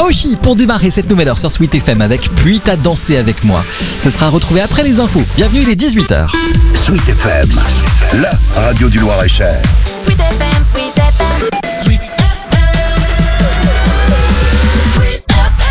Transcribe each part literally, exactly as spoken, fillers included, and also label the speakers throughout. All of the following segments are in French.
Speaker 1: Moshi pour démarrer cette nouvelle heure sur Sweet F M avec Puis t'as dansé avec moi. Ce sera retrouvé après les infos. Bienvenue, il est dix-huit heures.
Speaker 2: Sweet F M, la radio du Loir-et-Cher.
Speaker 3: Sweet F M, Sweet F M. Sweet F M. Sweet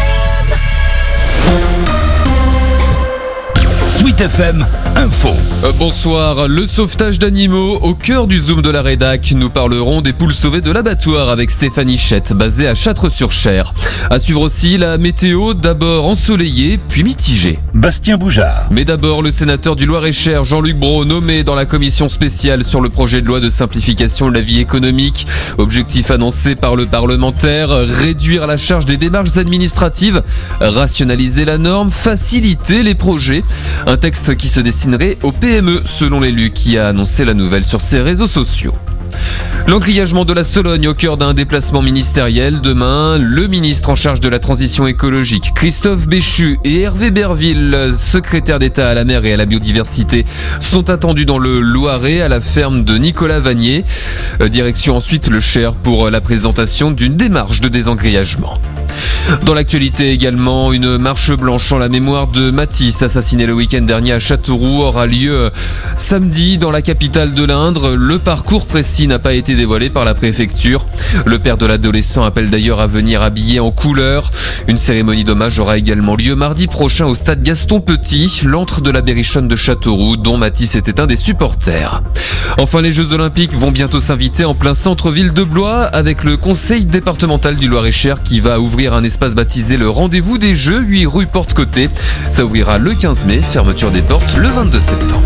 Speaker 3: F M.
Speaker 2: Sweet F M Info.
Speaker 4: Euh, bonsoir, le sauvetage d'animaux au cœur du Zoom de la rédac. Nous parlerons des poules sauvées de l'abattoir avec Stéphanie Chette, basée à Châtres-sur-Cher. À suivre aussi la météo, d'abord ensoleillée, puis mitigée.
Speaker 2: Bastien Boujard.
Speaker 4: Mais d'abord, le sénateur du Loir-et-Cher, Jean-Luc Brault, nommé dans la commission spéciale sur le projet de loi de simplification de la vie économique. Objectif annoncé par le parlementaire, réduire la charge des démarches administratives, rationaliser la norme, faciliter les projets. Un texte qui se destinerait aux P M E, selon l'élu qui a annoncé la nouvelle sur ses réseaux sociaux. L'engrillagement de la Sologne au cœur d'un déplacement ministériel. Demain, le ministre en charge de la transition écologique, Christophe Béchu, et Hervé Berville, secrétaire d'État à la mer et à la biodiversité, sont attendus dans le Loiret à la ferme de Nicolas Vanier. Direction ensuite le Cher pour la présentation d'une démarche de désengrillagement. Dans l'actualité également, une marche blanche en la mémoire de Matisse, assassiné le week-end dernier à Châteauroux, aura lieu samedi dans la capitale de l'Indre. Le parcours précis n'a pas été dévoilé par la préfecture. Le père de l'adolescent appelle d'ailleurs à venir habillé en couleur. Une cérémonie d'hommage aura également lieu mardi prochain au stade Gaston Petit, l'antre de la Berrichonne de Châteauroux, dont Matisse était un des supporters. Enfin, les Jeux Olympiques vont bientôt s'inviter en plein centre-ville de Blois avec le conseil départemental du Loir-et-Cher qui va ouvrir un espace baptisé le Rendez-vous des Jeux, huit rue Porte-Côté. Ça ouvrira le quinze mai, fermeture des portes le vingt-deux septembre.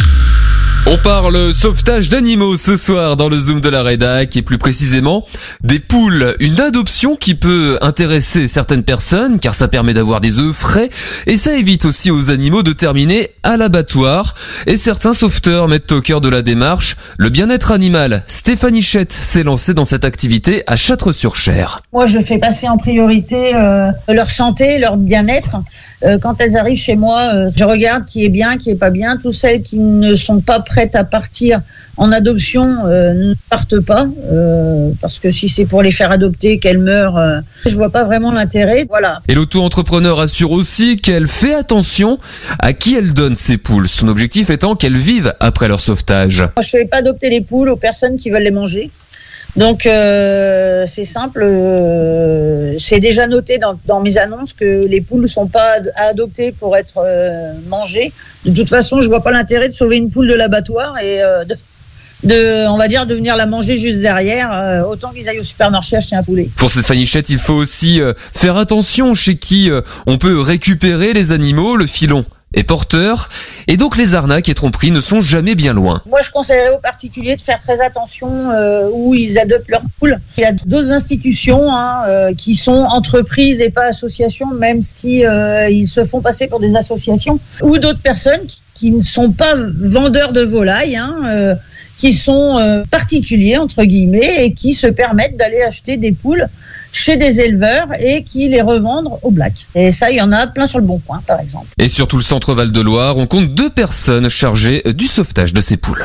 Speaker 4: On parle sauvetage d'animaux ce soir dans le Zoom de la rédac et plus précisément des poules. Une adoption qui peut intéresser certaines personnes car ça permet d'avoir des œufs frais et ça évite aussi aux animaux de terminer à l'abattoir. Et certains sauveteurs mettent au cœur de la démarche le bien-être animal. Stéphanie Chette s'est lancée dans cette activité à Châtres-sur-Cher.
Speaker 5: Moi je fais passer en priorité euh, leur santé, leur bien-être. Euh, quand elles arrivent chez moi, euh, je regarde qui est bien, qui est pas bien. Toutes celles qui ne sont pas prêtes à partir en adoption euh, ne partent pas, euh, parce que si c'est pour les faire adopter, qu'elles meurent, euh, je vois pas vraiment l'intérêt. Voilà.
Speaker 4: Et l'auto-entrepreneur assure aussi qu'elle fait attention à qui elle donne ses poules. Son objectif étant qu'elles vivent après leur sauvetage.
Speaker 5: Moi, je fais pas adopter les poules aux personnes qui veulent les manger. Donc euh, c'est simple, euh, c'est déjà noté dans, dans mes annonces que les poules ne sont pas ad- à adopter pour être euh, mangées. De toute façon, je vois pas l'intérêt de sauver une poule de l'abattoir et euh, de, de, on va dire, de venir la manger juste derrière. Euh, autant qu'ils aillent au supermarché acheter un poulet.
Speaker 4: Pour Stéphanie Chette, il faut aussi euh, faire attention chez qui euh, on peut récupérer les animaux, le filon est porteur, et donc les arnaques et tromperies ne sont jamais bien loin.
Speaker 5: Moi, je conseillerais aux particuliers de faire très attention euh, où ils adoptent leurs poules. Il y a d'autres institutions hein, euh, qui sont entreprises et pas associations, même si euh, ils se font passer pour des associations, ou d'autres personnes qui, qui ne sont pas vendeurs de volailles, hein, euh, qui sont euh, particuliers, entre guillemets, et qui se permettent d'aller acheter des poules chez des éleveurs et qui les revendent au black. Et ça, il y en a plein sur le Bon Coin, par exemple.
Speaker 4: Et sur tout le centre Val-de-Loire, on compte deux personnes chargées du sauvetage de ces poules.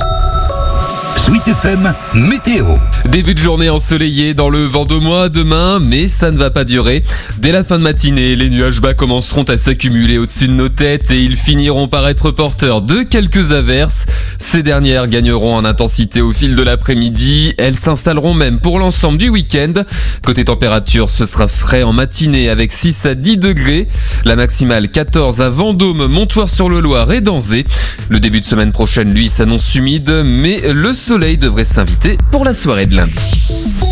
Speaker 2: Sweet F M Météo.
Speaker 4: Début de journée ensoleillée dans le Vendômois demain, mais ça ne va pas durer. Dès la fin de matinée, les nuages bas commenceront à s'accumuler au-dessus de nos têtes et ils finiront par être porteurs de quelques averses. Ces dernières gagneront en intensité au fil de l'après-midi. Elles s'installeront même pour l'ensemble du week-end. Côté température, ce sera frais en matinée avec six à dix degrés. La maximale quatorze à Vendôme, Montoir-sur-le-Loir et Danzé. Le début de semaine prochaine, lui, s'annonce humide, mais le soleil devrait s'inviter pour la soirée de lundi.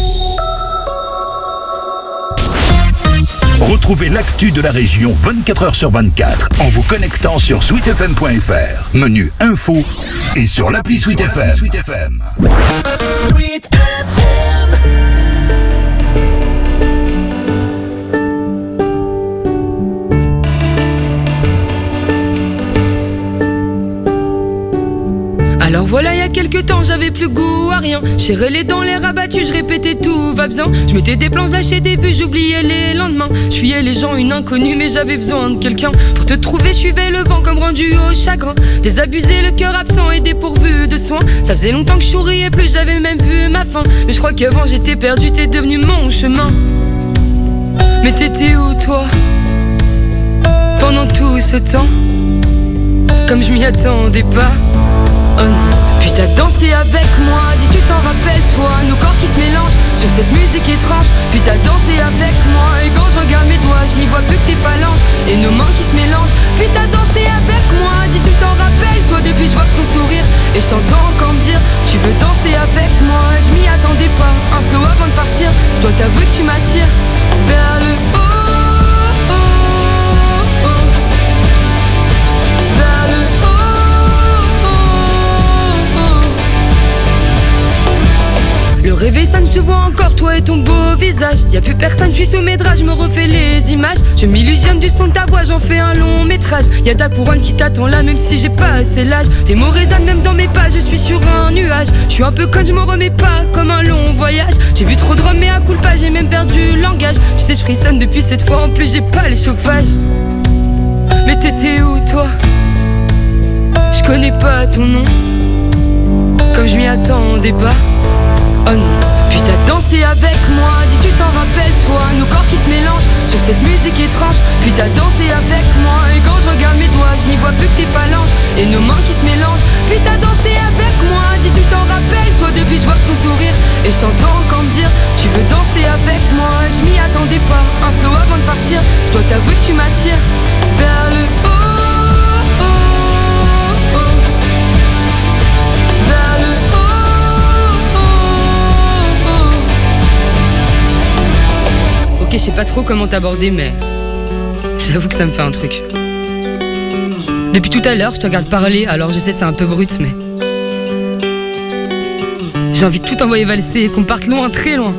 Speaker 2: Retrouvez l'actu de la région vingt-quatre heures sur vingt-quatre en vous connectant sur sweet f m point f r, menu info et sur l'appli Sweet F M. Sweet F M.
Speaker 3: Sweet F M.
Speaker 6: Alors voilà, il y a quelques temps, j'avais plus goût à rien. Serrais les dents, les rabattus, je répétais tout va bien. Je mettais des planches, lâchais des vues, j'oubliais les lendemains. Je fuyais les gens, une inconnue, mais j'avais besoin de quelqu'un. Pour te trouver, je suivais le vent comme rendu au chagrin. Désabusé, le cœur absent et dépourvu de soins. Ça faisait longtemps que je souriais plus, j'avais même vu ma fin. Mais je crois qu'avant j'étais perdu, t'es devenu mon chemin. Mais t'étais où toi pendant tout ce temps? Comme je m'y attendais pas. Oh non. Puis t'as dansé avec moi, dis tu t'en rappelles toi? Nos corps qui se mélangent sur cette musique étrange. Puis t'as dansé avec moi, et quand je regarde mes doigts, je n'y vois plus que tes phalanges et nos mains qui se mélangent. Puis t'as dansé avec moi, dis tu t'en rappelles toi? Depuis je vois ton sourire et je t'entends encore me dire tu veux danser avec moi. Je m'y attendais pas, un slow avant de partir. Je dois t'avouer que tu m'attires vers le haut. Le réveil sonne, je te vois encore, toi et ton beau visage. Y'a plus personne, je suis sous mes draps, je me refais les images. Je m'illusionne du son de ta voix, j'en fais un long métrage. Y'a ta couronne qui t'attend là, même si j'ai pas assez l'âge. Tes mots résonnent même dans mes pas, je suis sur un nuage. Je suis un peu conne, je m'en remets pas, comme un long voyage. J'ai bu trop de rhum mais à coup pas, j'ai même perdu le langage. Tu sais, je frissonne depuis cette fois, en plus j'ai pas le chauffage. Mais t'étais où toi? Je connais pas ton nom, comme je m'y attendais pas. Oh non. Puis t'as dansé avec moi, dis tu t'en rappelles toi? Nos corps qui se mélangent sur cette musique étrange. Puis t'as dansé avec moi, et quand je regarde mes doigts, je n'y vois plus que tes phalanges et nos mains qui se mélangent. Puis t'as dansé avec moi, dis tu t'en rappelles toi? Depuis je vois ton sourire et je t'entends encore me dire tu veux danser avec moi. Je m'y attendais pas, un slow avant de partir. Je dois t'avouer que tu m'attires vers le haut. Ok, je sais pas trop comment t'aborder, mais j'avoue que ça me fait un truc. Depuis tout à l'heure, je te regarde parler, alors je sais c'est un peu brut, mais j'ai envie de tout envoyer valser et qu'on parte loin, très loin.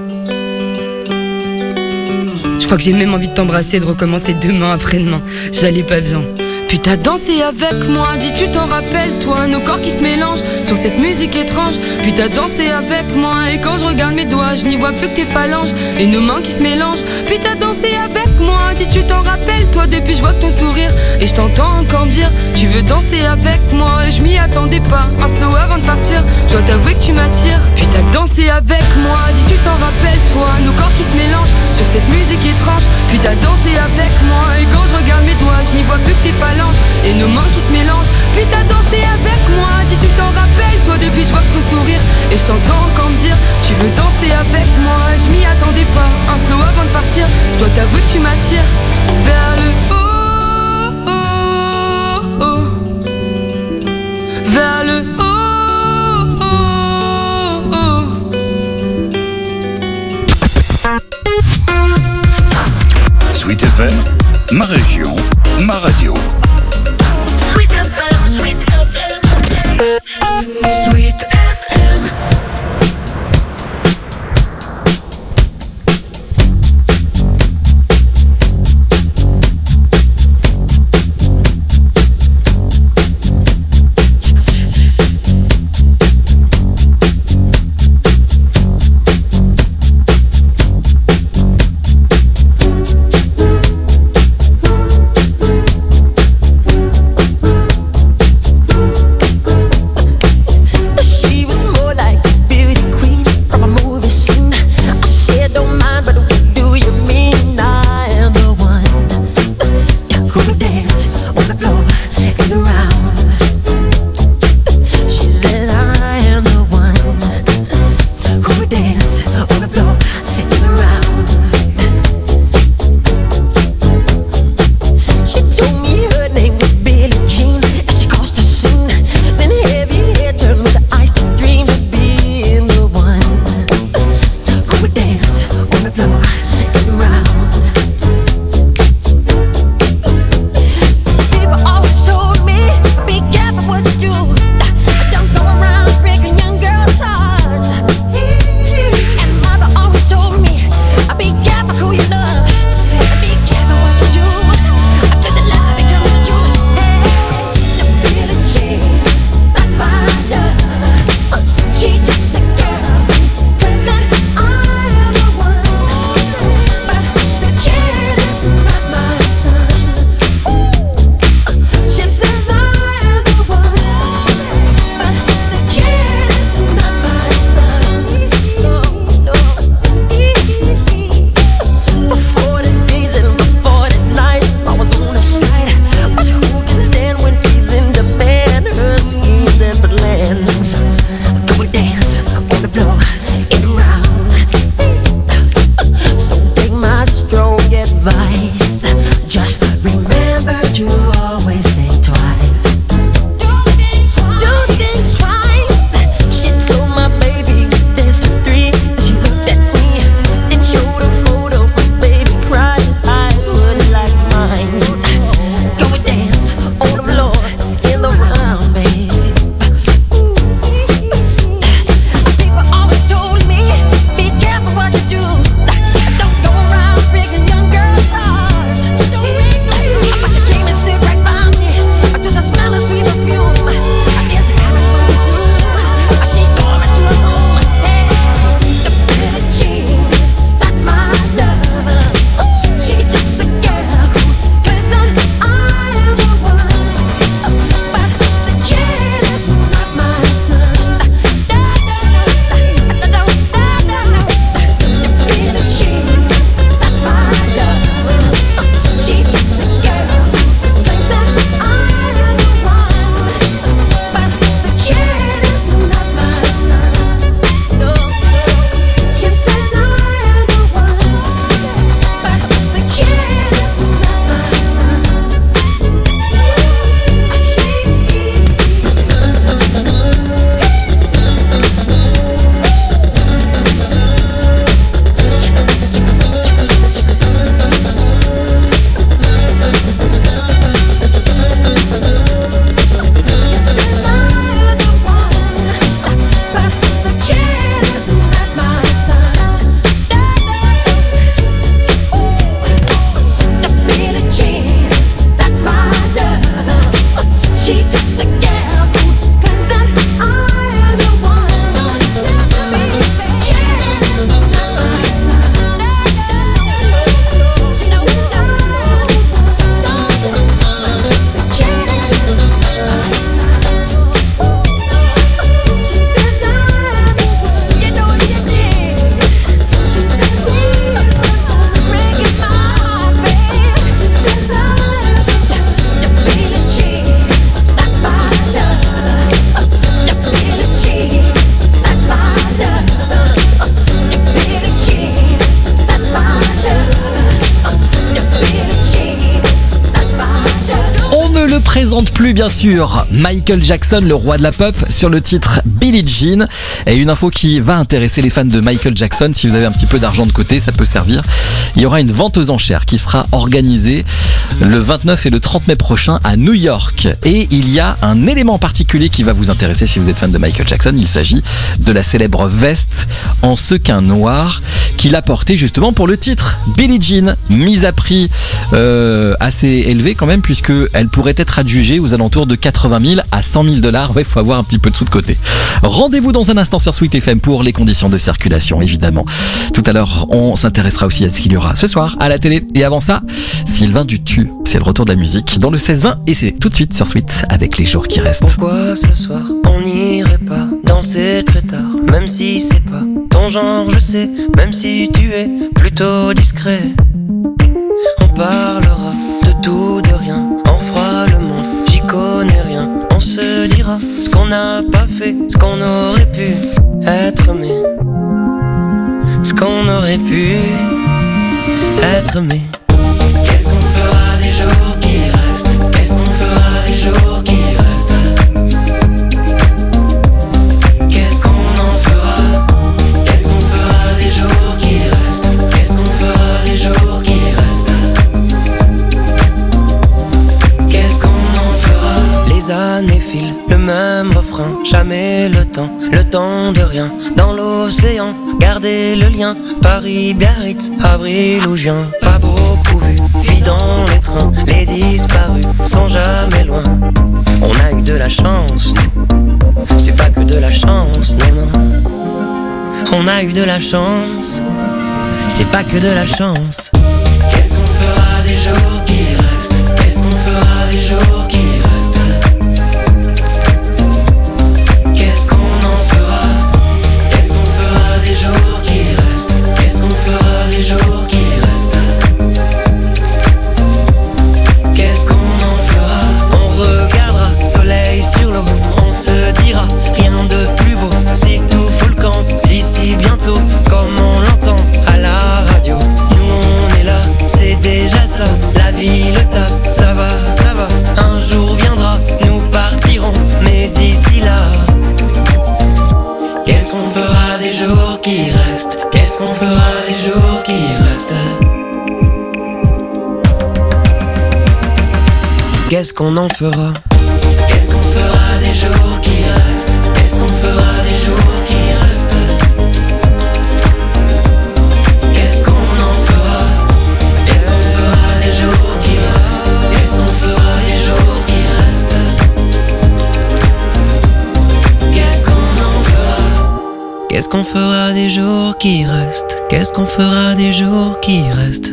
Speaker 6: Je crois que j'ai même envie de t'embrasser et de recommencer demain après-demain. J'allais pas bien. Puis t'as dansé avec moi, dis tu t'en rappelles toi? Nos corps qui se mélangent sur cette musique étrange. Puis t'as dansé avec moi, et quand je regarde mes doigts, je n'y vois plus que tes phalanges et nos mains qui se mélangent. Puis t'as dansé avec moi, dis tu t'en rappelles toi? Depuis je vois ton sourire et je t'entends encore me dire tu veux danser avec moi. Et je m'y attendais pas, un slow avant de partir. Je dois t'avouer que tu m'attires. Puis t'as dansé avec moi, dis tu t'en rappelles toi? Nos corps qui se mélangent sur cette musique étrange. Puis t'as dansé avec moi, et quand je regarde mes doigts, je n'y vois plus que tes phalanges et nos mains qui se mélangent. Puis t'as dansé avec moi, dis tu t'en rappelles toi? Depuis je vois ton sourire et je t'entends encore me dire tu veux danser avec moi. Je m'y attendais pas, un slow avant de partir. Je dois t'avouer que tu m'attires vers le haut, oh, oh, vers le haut, oh, oh.
Speaker 2: Sweet F M, ma région, ma radio.
Speaker 3: Sweet F M, Sweet F M, Sweet F M.
Speaker 7: Show
Speaker 1: chante plus bien sûr Michael Jackson, le roi de la pop, sur le titre Billie Jean. Et une info qui va intéresser les fans de Michael Jackson, si vous avez un petit peu d'argent de côté, ça peut servir. Il y aura une vente aux enchères qui sera organisée le vingt-neuf et le trente mai prochain à New York. Et il y a un élément particulier qui va vous intéresser si vous êtes fan de Michael Jackson. Il s'agit de la célèbre veste en sequin noir qu'il a portée justement pour le titre Billie Jean, mise à prix euh, assez élevé quand même, puisque elle pourrait être adjugée aux alentours de quatre-vingt mille à cent mille dollars. Ouais, faut avoir un petit peu de sous de côté. Rendez-vous dans un instant sur Sweet F M pour les conditions de circulation, évidemment. Tout à l'heure, on s'intéressera aussi à ce qu'il y aura ce soir à la télé. Et avant ça, Sylvain Dutu, c'est le retour de la musique dans le seize vingt et c'est tout de suite sur Sweet avec les jours qui restent.
Speaker 7: Pourquoi ce soir on n'irait pas danser très tard, même si c'est pas ton genre, je sais, même si tu es plutôt discret. On parlera de tout, de rien, on fera le monde, j'y connais rien. On se dira ce qu'on n'a pas fait, ce qu'on aurait pu être, mais ce qu'on aurait pu être, mais qu'est-ce qu'on fera des jours qui restent? Qu'est-ce qu'on fera des jours qui restent? Qu'est-ce qu'on en fera? Qu'est-ce qu'on fera des jours qui restent? Qu'est-ce qu'on fera des jours qui restent? Qu'est-ce qu'on en fera? Les années filent, le même refrain, jamais le temps, le temps de rien. Dans l'océan, gardez le lien, Paris, Biarritz, avril ou juin. Pas beaucoup vu, puis dans les trains, les disparus sont jamais loin. On a eu de la chance, c'est pas que de la chance, non, non. On a eu de la chance, c'est pas que de la chance. Qu'est-ce qu'on fera des jours qui restent? Qu'est-ce qu'on fera des jours qui restent? Qu'est-ce qu'on en fera? Qu'est-ce qu'on fera des jours qui restent? Qu'est-ce qu'on fera des jours qui restent? Qu'est-ce qu'on en fera? On regardera soleil sur l'eau, on se dira rien de plus beau. Si tout fout le camp d'ici bientôt, comme on l'entend à la radio. Nous on est là, c'est déjà ça. La vie, le taf, ça va, ça va. Un jour viendra, nous partirons, mais d'ici là, qu'est-ce qu'on fera des jours qui restent? Qu'est-ce qu'on fera des jours qui restent? Qu'est-ce qu'on en fera? Qu'est-ce qu'on fera des jours qui restent? Qu'est-ce qu'on fera des jours qui restent? Qu'est-ce qu'on en fera? Qu'est-ce qu'on fera des jours qui restent? Qu'est-ce qu'on fera des jours qui restent? Qu'est-ce qu'on en fera? Qu'est-ce qu'on fera des jours qui restent? Qu'est-ce qu'on fera des jours qui restent?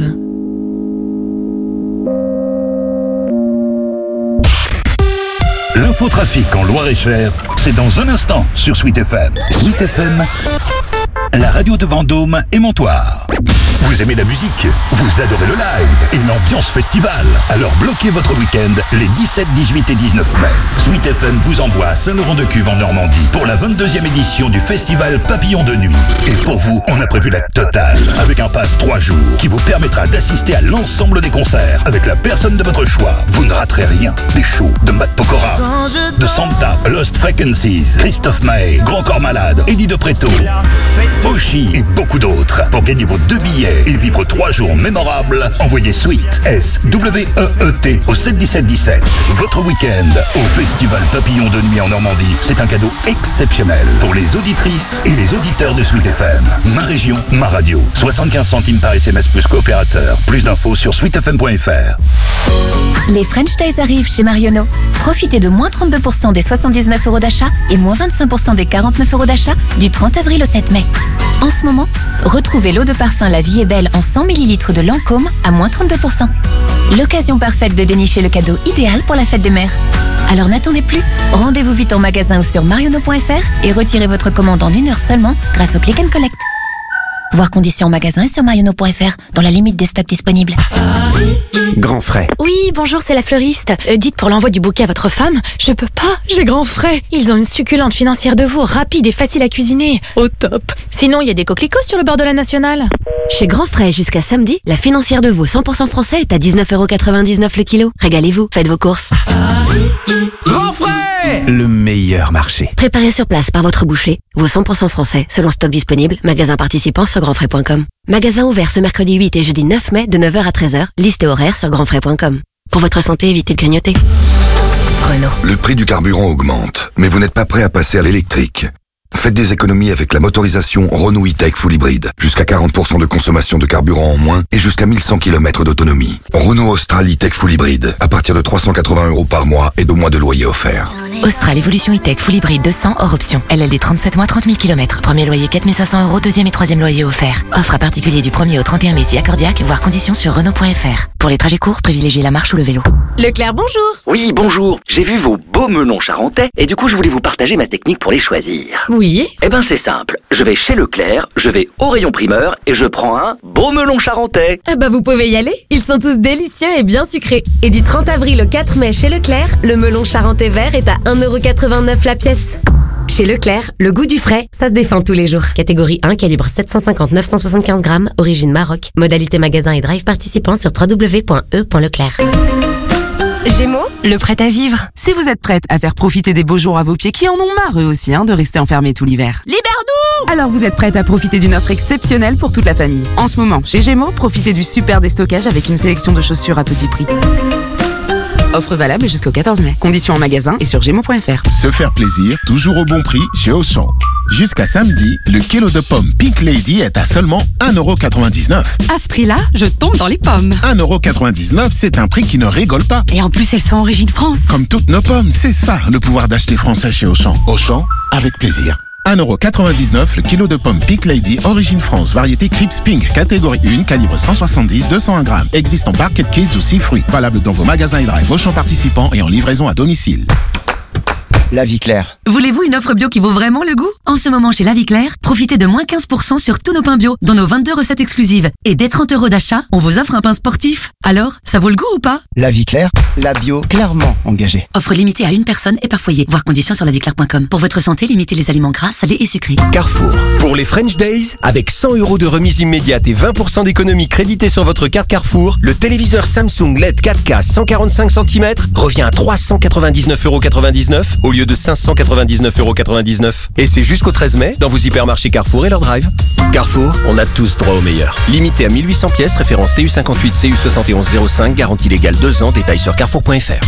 Speaker 2: L'infotrafic en Loir-et-Cher, c'est dans un instant sur Sweet F M. Sweet F M, la radio de Vendôme et Montoire. Vous aimez la musique, vous adorez le live et l'ambiance festival. Alors bloquez votre week-end les dix-sept, dix-huit et dix-neuf mai. Sweet F M vous envoie à Saint-Laurent-de-Cuve en Normandie pour la vingt-deuxième édition du festival Papillon de Nuit. Et pour vous, on a prévu la totale avec un pass trois jours qui vous permettra d'assister à l'ensemble des concerts avec la personne de votre choix. Vous ne raterez rien. Des shows de Matt Pokora, de Santa, Lost Frequencies, Christophe Maé, Grand Corps Malade, Eddie de Preto, Oshi et beaucoup d'autres. Pour gagner vos deux billets et vivre trois jours mémorables, envoyez Sweet, S W E E T au sept dix-sept dix-sept. Votre week-end au Festival Papillon de Nuit en Normandie, c'est un cadeau exceptionnel pour les auditrices et les auditeurs de Sweet F M. Ma région, ma radio. soixante-quinze centimes par S M S plus coopérateur. Plus d'infos sur sweet f m point f r.
Speaker 8: Les French Days arrivent chez Marionneau. Profitez de moins trente-deux pour cent des soixante-dix-neuf euros d'achat et moins vingt-cinq pour cent des quarante-neuf euros d'achat du trente avril au sept mai. En ce moment, retrouvez l'eau de parfum La Vie est Belle en cent millilitres de Lancôme à moins trente-deux pour cent. L'occasion parfaite de dénicher le cadeau idéal pour la fête des mères. Alors n'attendez plus, rendez-vous vite en magasin ou sur marionneau point f r et retirez votre commande en une heure seulement grâce au Click and Collect. Voir conditions en magasin et sur marionneau point f r dans la limite des stocks disponibles.
Speaker 9: Grand frais.
Speaker 10: Oui, bonjour, c'est la fleuriste. Euh, dites pour l'envoi du bouquet à votre femme, je peux pas, j'ai grand frais. Ils ont une succulente financière de veau, rapide et facile à cuisiner. Au top. Sinon, il y a des coquelicots sur le bord de la nationale.
Speaker 11: Chez Grand Frais, jusqu'à samedi, la financière de veau cent pour cent français est à dix-neuf euros quatre-vingt-dix-neuf le kilo. Régalez-vous, faites vos courses.
Speaker 9: Grand Frais, le meilleur marché.
Speaker 11: Préparé sur place par votre boucher, veau cent pour cent français, selon stock disponible, magasin participant sur grand frais point com. Magasin ouvert ce mercredi huit et jeudi neuf mai de neuf heures à treize heures, liste et horaire sur grand frais point com. Pour votre santé, évitez de grignoter. Renault.
Speaker 12: Le prix du carburant augmente, mais vous n'êtes pas prêt à passer à l'électrique. Faites des économies avec la motorisation Renault E-Tech Full Hybrid. Jusqu'à quarante pour cent de consommation de carburant en moins et jusqu'à mille cent kilomètres d'autonomie. Renault Austral E-Tech Full Hybrid. À partir de trois cent quatre-vingts euros par mois et deux mois de loyer offert.
Speaker 13: Austral Evolution E-Tech Full Hybrid deux cents hors option. L L D trente-sept mois, trente mille kilomètres. Premier loyer quatre mille cinq cents euros, deuxième et troisième loyer offert. Offre à particulier du premier au trente et un mai si accordiaque, voire conditions sur Renault point F R. Pour les trajets courts, privilégiez la marche ou le vélo.
Speaker 10: Leclerc, bonjour.
Speaker 14: Oui, bonjour. J'ai vu vos beaux melons charentais et du coup je voulais vous partager ma technique pour les choisir.
Speaker 10: Oui.
Speaker 14: Eh ben c'est simple. Je vais chez Leclerc, je vais au rayon primeur et je prends un beau melon charentais.
Speaker 10: Ah bah vous pouvez y aller. Ils sont tous délicieux et bien sucrés. Et du trente avril au quatre mai chez Leclerc, le melon charentais vert est à un euro quatre-vingt-neuf la pièce. Chez Leclerc, le goût du frais, ça se défend tous les jours. Catégorie un, calibre sept cent cinquante neuf cent soixante-quinze grammes, origine Maroc. Modalité magasin et drive participant sur w w w point e point leclerc.
Speaker 15: Gémeaux, le prêt à vivre. Si vous êtes prête à faire profiter des beaux jours à vos pieds qui en ont marre eux aussi hein, de rester enfermés tout l'hiver. Libère-nous! Alors vous êtes prête à profiter d'une offre exceptionnelle pour toute la famille. En ce moment, chez Gémeaux, profitez du super déstockage avec une sélection de chaussures à petit prix. Offre valable jusqu'au quatorze mai. Conditions en magasin et sur gémeaux point f r.
Speaker 16: Se faire plaisir, toujours au bon prix chez Auchan. Jusqu'à samedi, le kilo de pommes Pink Lady est à seulement un euro quatre-vingt-dix-neuf.
Speaker 15: À ce prix-là, je tombe dans les pommes.
Speaker 16: un euro quatre-vingt-dix-neuf, c'est un prix qui ne rigole pas.
Speaker 15: Et en plus, elles sont origine France.
Speaker 16: Comme toutes nos pommes, c'est ça le pouvoir d'acheter français chez Auchan. Auchan, avec plaisir. un euro quatre-vingt-dix-neuf le kilo de pommes Pink Lady, origine France, variété Crips Pink, catégorie un, calibre cent soixante-dix, deux cent un grammes. Existe en Barquette Kids ou six fruits. Valable dans vos magasins et drive, Auchan participants et en livraison à domicile.
Speaker 9: La Vie Claire.
Speaker 17: Voulez-vous une offre bio qui vaut vraiment le goût? En ce moment chez La Vie Claire, profitez de moins quinze pour cent sur tous nos pains bio, dont nos vingt-deux recettes exclusives. Et dès trente euros d'achat, on vous offre un pain sportif. Alors, ça vaut le goût ou pas?
Speaker 9: La Vie Claire, la bio clairement engagée.
Speaker 17: Offre limitée à une personne et par foyer. Voir conditions sur la vie claire point com. Pour votre santé, limitez les aliments gras, salés et sucrés.
Speaker 9: Carrefour. Pour les French Days, avec cent euros de remise immédiate et vingt pour cent d'économie créditée sur votre carte Carrefour, le téléviseur Samsung L E D quatre K cent quarante-cinq centimètres revient à trois cent quatre-vingt-dix-neuf euros quatre-vingt-dix-neuf au lieu de cinq cent quatre-vingt-dix-neuf euros quatre-vingt-dix-neuf. Et c'est jusqu'au treize mai dans vos hypermarchés Carrefour et leur drive. Carrefour, on a tous droit au meilleur. Limité à mille huit cents pièces, référence T U cinquante-huit C U soixante et onze zéro cinq, garantie légale deux ans, détail sur carrefour point f r.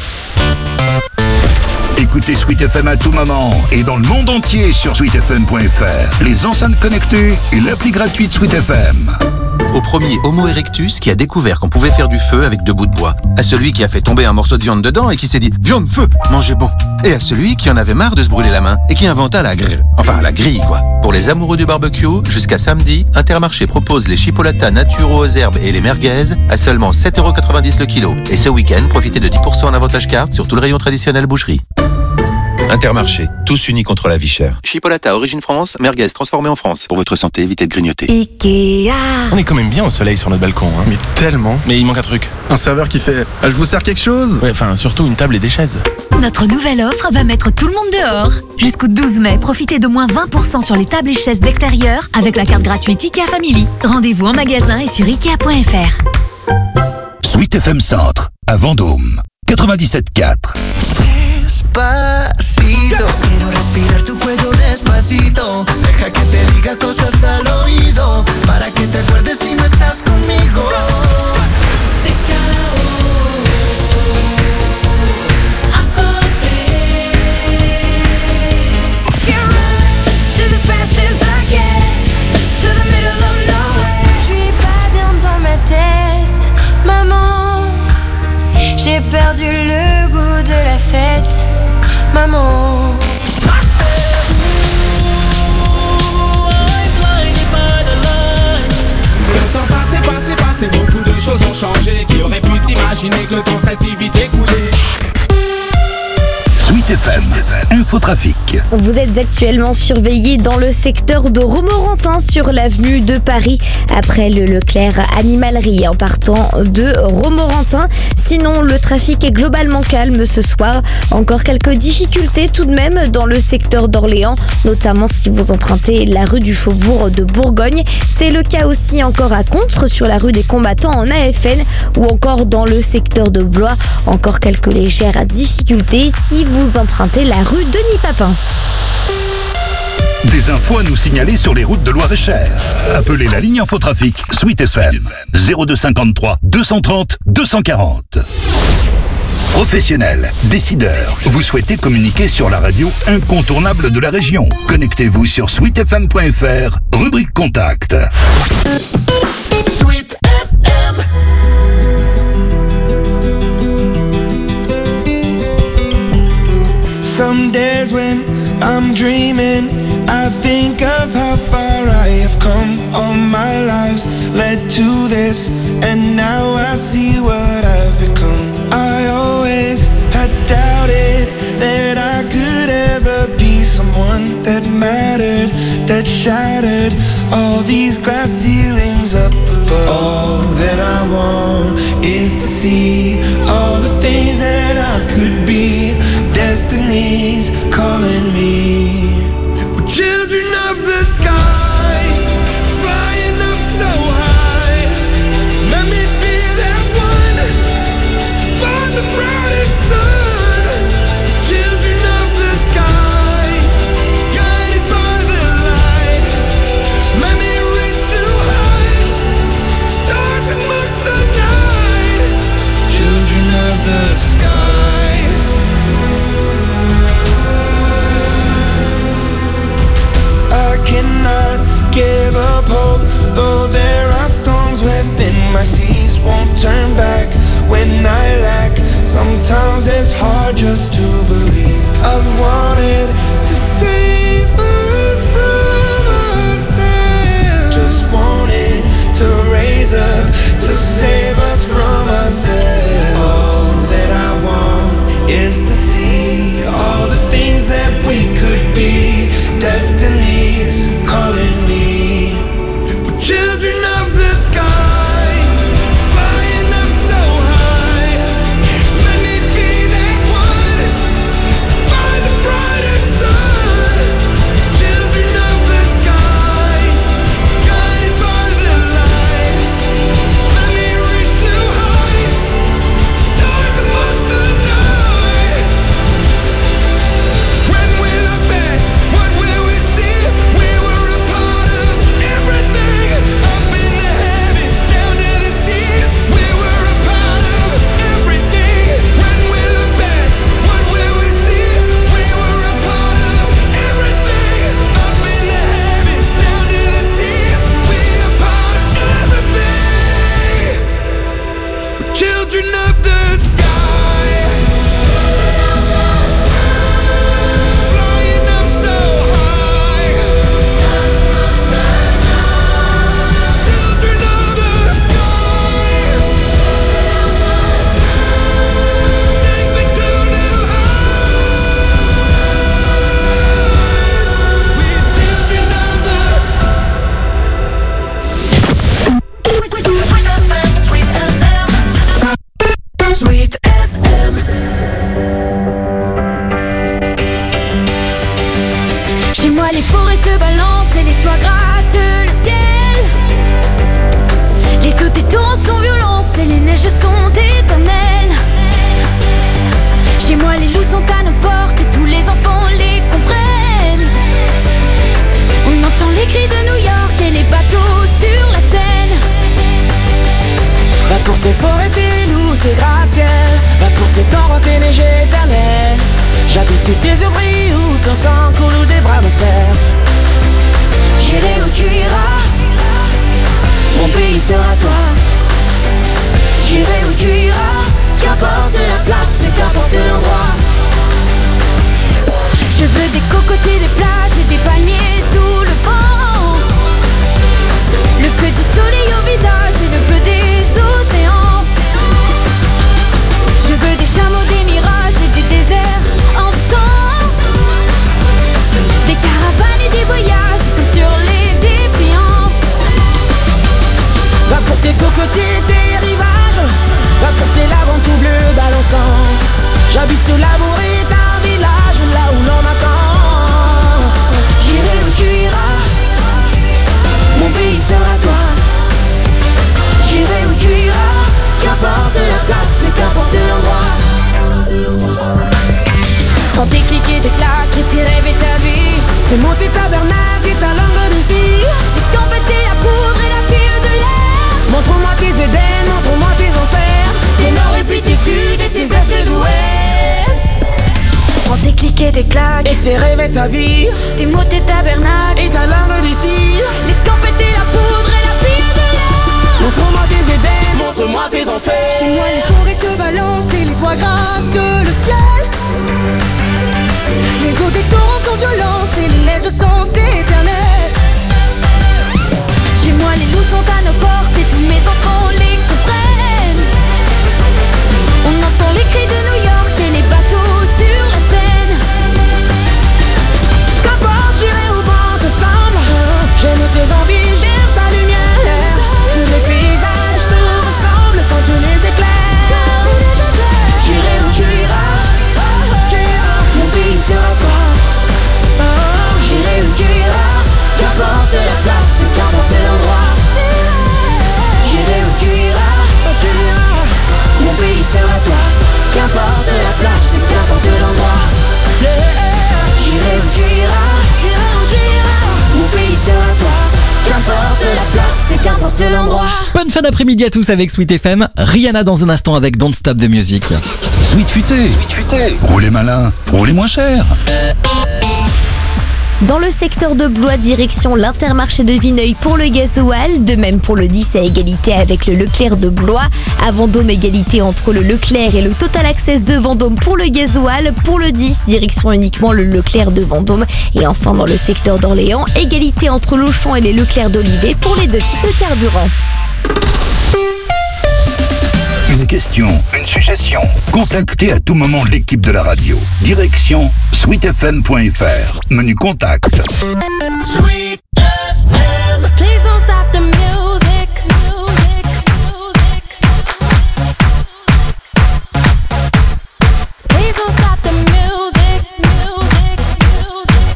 Speaker 2: Écoutez Sweet F M à tout moment et dans le monde entier sur sweet f m point f r, les enceintes connectées et l'appli gratuite Sweet F M.
Speaker 18: Au premier Homo erectus qui a découvert qu'on pouvait faire du feu avec deux bouts de bois. À celui qui a fait tomber un morceau de viande dedans et qui s'est dit « Viande, feu, mangez bon !» Et à celui qui en avait marre de se brûler la main et qui inventa la grille. Enfin, la grille, quoi. Pour les amoureux du barbecue, jusqu'à samedi, Intermarché propose les chipolatas naturaux aux herbes et les merguez à seulement sept euros quatre-vingt-dix le kilo. Et ce week-end, profitez de dix pour cent en avantage carte sur tout le rayon traditionnel boucherie. Intermarché, tous unis contre la vie chère. Chipolata, origine France, merguez transformée en France. Pour votre santé, évitez de grignoter.
Speaker 10: Ikea.
Speaker 19: On est quand même bien au soleil sur notre balcon, hein.
Speaker 20: Mais tellement.
Speaker 19: Mais il manque un truc.
Speaker 20: Un serveur qui fait « Je vous sers quelque chose ?»
Speaker 19: Ouais, enfin, surtout une table et des chaises.
Speaker 21: Notre nouvelle offre va mettre tout le monde dehors. Jusqu'au douze mai, profitez de moins vingt pour cent sur les tables et chaises d'extérieur avec la carte gratuite Ikea Family. Rendez-vous en magasin et sur ikea point f r.
Speaker 2: Sweet F M Centre, à Vendôme, quatre-vingt-dix-sept quatre.
Speaker 3: Despacito, quiero respirar tu cuello despacito. Deja que te diga cosas al oído, para que te acuerdes si no estás conmigo. Te cago à côté.
Speaker 22: Can't run just as fast as I can to the middle of nowhere. Je suis pas bien dans ma tête, maman. J'ai perdu le goût de la fête. Maman.
Speaker 23: Le temps passé, passé, passé, beaucoup de choses ont changé. Qui aurait pu s'imaginer que le temps serait si vite écoulé?
Speaker 2: Sweet F M, l'infotrafic.
Speaker 4: Vous êtes actuellement surveillé dans le secteur de Romorantin sur l'avenue de Paris après le Leclerc Animalerie en partant de Romorantin. Sinon, le trafic est globalement calme ce soir. Encore quelques difficultés tout de même dans le secteur d'Orléans, notamment si vous empruntez la rue du Faubourg de Bourgogne. C'est le cas aussi encore à Contre sur la rue des Combattants en A F N ou encore dans le secteur de Blois. Encore quelques légères difficultés si vous empruntez la rue Denis Papin.
Speaker 2: Des infos à nous signaler sur les routes de Loir-et-Cher. Appelez la ligne infotrafic Sweet F M zéro deux cinquante-trois deux cent trente deux cent quarante. Professionnels, décideurs, vous souhaitez communiquer sur la radio incontournable de la région. Connectez-vous sur sweet f m point f r, rubrique contact.
Speaker 3: Sweet F M. Some days when I'm dreaming, I think of how far I have come. All my lives led to this, and now I see what I've become. I always had doubted that I could ever be someone that mattered, that shattered all these glass ceilings up above. All that I want is to see all the things that I could be. Destiny's calling me. We're children of the sky, flying up so high. Let me be that one to find the brightest sun. Children of the sky, guided by the light. Let me reach new heights, stars amongst the night. Children of the sky. Cannot give up hope, though there are storms within my seas. Won't turn back when I lack. Sometimes it's hard just to believe. I've wanted to save us from ourselves. Just wanted to raise up to save us from ourselves. All that I want is to see all the things that we could be. Destiny's calling me. We're children of the sky, flying up so high. Let me be that one
Speaker 22: musique et tes claques,
Speaker 23: et tes rêves et ta vie,
Speaker 22: tes mots, tes tabernacles,
Speaker 23: et ta langue d'ici.
Speaker 22: Les scampes et la poudre et la fille de l'air.
Speaker 23: Montre-moi tes Éden, montre-moi tes enfers.
Speaker 22: Chez moi les forêts se balancent et les toits grattent le ciel. Les eaux des torrents sont violentes et les neiges sont éternelles. Chez moi les loups sont à nos portes et tous mes enfants les comprennent. On entend les cris de New York et les bateaux sur la Seine.
Speaker 23: Qu'importe, j'irai au vent ensemble. J'aime tes envies, j'aime ta lumière. Tous les paysages nous ressemblent quand tu les éclaires. J'irai où tu iras, mon pays sera toi. J'irai où tu iras, qu'importe la place, qu'importe l'endroit. J'irai où tu iras, mon pays sera toi. Qu'importe la place, qu'importe l'endroit. J'irai où tu iras, mon pays sera toi. Qu'importe la place, qu'importe l'endroit.
Speaker 1: Bonne fin d'après-midi à tous avec Sweet F M. Rihanna dans un instant avec Don't Stop the Music.
Speaker 2: Sweet Futé, Sweet Futé. Roulez malin, roulez moins cher.
Speaker 4: Dans le secteur de Blois, direction l'Intermarché de Vineuil pour le gasoil. De même pour le dix à égalité avec le Leclerc de Blois. À Vendôme, égalité entre le Leclerc et le Total Access de Vendôme pour le gasoil. Pour le dix, direction uniquement le Leclerc de Vendôme. Et enfin dans le secteur d'Orléans, égalité entre l'Auchan et les Leclerc d'Olivet pour les deux types de carburant.
Speaker 2: Une question, une suggestion. Contactez à tout moment l'équipe de la radio. Direction sweet f m point f r. Menu contact.
Speaker 22: Sweet F M. Please don't stop the music. Music, music. Please don't stop the music. Music, music.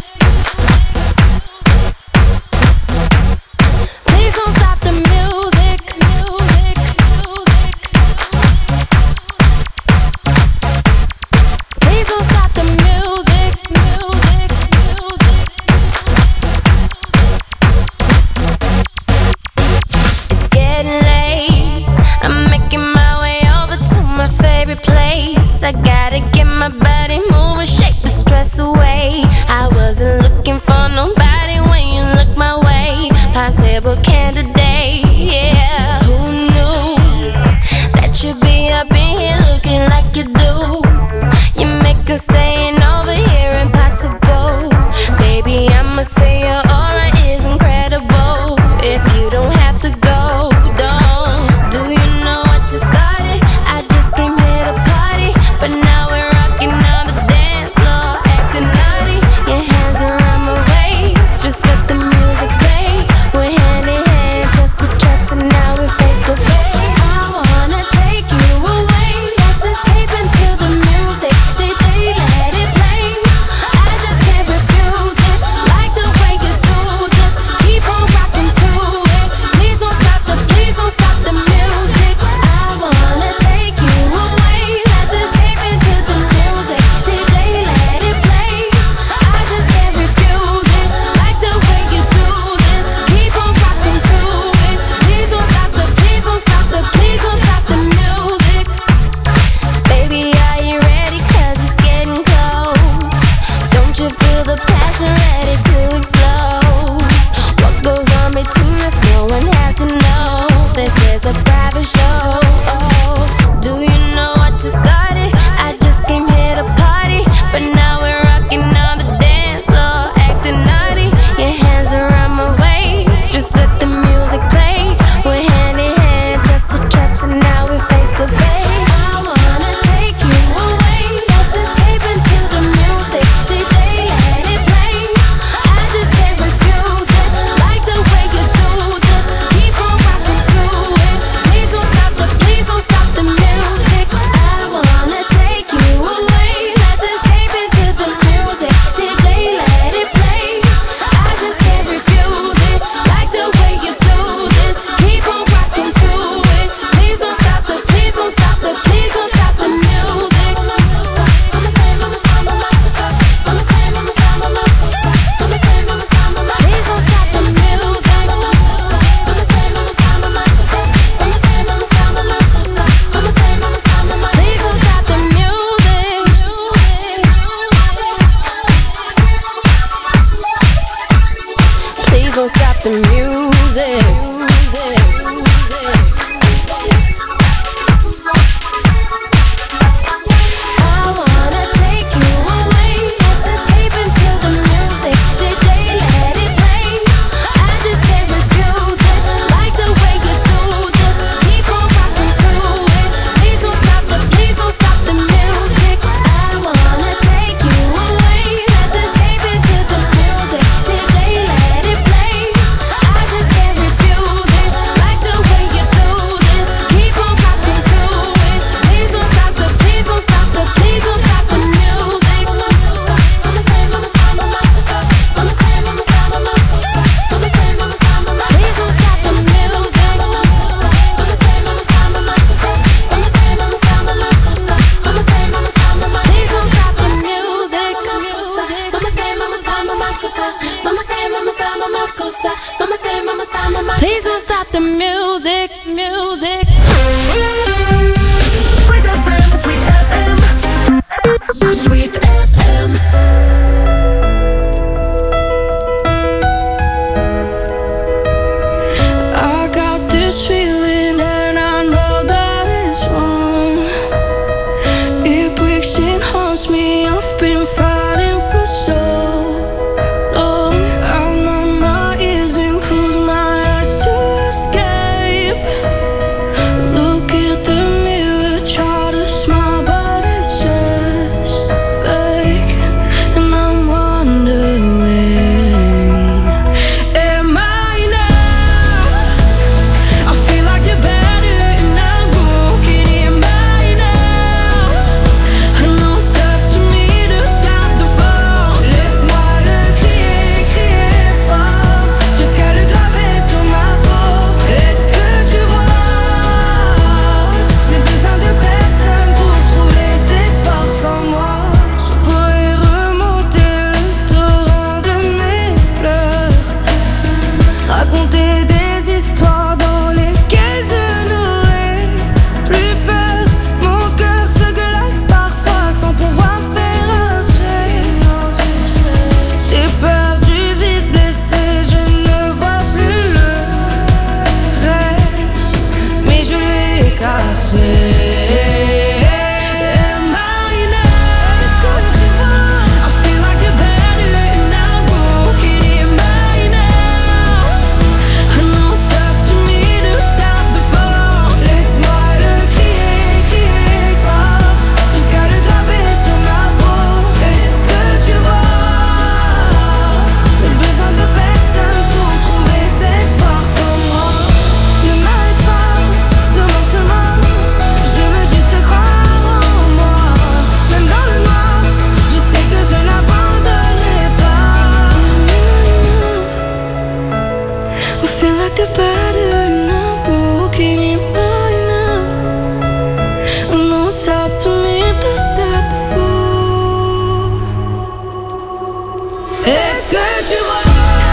Speaker 22: Please don't stop the music. Music, music. Please don't stop the music. Music, music. It's getting late. I'm making my way over to my favorite place. I gotta get my body moving, shake the stress away. I wasn't looking for nobody when you look my way. Possible candidate, yeah. Who knew that you'd be up in here looking like you do? You make us staying over here impossible. Baby, I'ma say your aura is incredible. If you don't have to go, don't. Do you know what you started? I just came here to party, but now we're rocking on the dance floor, acting naughty. Your hands around my waist, just let the music play. We're hand in hand. the music. I wanna take you away, let's escape into the music. D J, let it play. I just can't refuse it. Like the way you do this. Keep on rocking to it. Please don't stop the, please don't stop the music. I wanna take you away, let's escape into the music. D J, let it play. I just can't refuse it. Like the way you do this. Keep on rocking to it. Please don't stop the, please don't stop the, please don't stop the music. Mama say, mama say, mama say, mama say, mama say, mama say, mama say, mama say, mama say, please don't stop the music. Mama say, mama say, mama say, mama say, mama say, mama say, mama say, mama say, mama say, please don't stop the music. Mama say, mama say, mama say, mama say, mama say, mama say, mama say, mama say, mama, please don't stop the music, music.
Speaker 3: Sweet F M, Sweet F M, Sweet F M. I got this feeling and I know that it's wrong. It breaks and haunts me. I've been fighting for so long. I numb my ears and close my eyes to escape. Look at the mirror, try to smile, but it's just fake. And I'm wondering, am I now? I feel like the better and I'm broken. Am I now? I know it's up to me to stop the fall. Laisse-moi le crier, crier fort, jusqu'à le graver sur ma peau. Est-ce que tu vois? Je n'ai besoin de personne pour trouver cette force en moi. Je pourrais remonter le torrent de mes pleurs, raconter des histoires dans lesquelles je n'aurais plus peur. Mon cœur se glace parfois sans pouvoir faire un geste. J'ai peur du vide blessé, je ne vois plus le reste, mais je l'ai caché. Am I now? Est-ce que tu vois? I feel like the better and I'm broken. Am I now? I know it's up to me to stop the fall. Laisse-moi le crier, crier fort, jusqu'à le graver sur ma peau. Est-ce que tu vois? J'ai besoin de personne pour trouver cette force en moi. Ne m'arrête pas sur mon chemin, je veux juste croire en moi. Même dans le noir, je sais que je n'abandonnerai pas. I feel like the better and I'm broken. Am I enough? I know it's up to me to stop the fall. Est-ce que tu vois?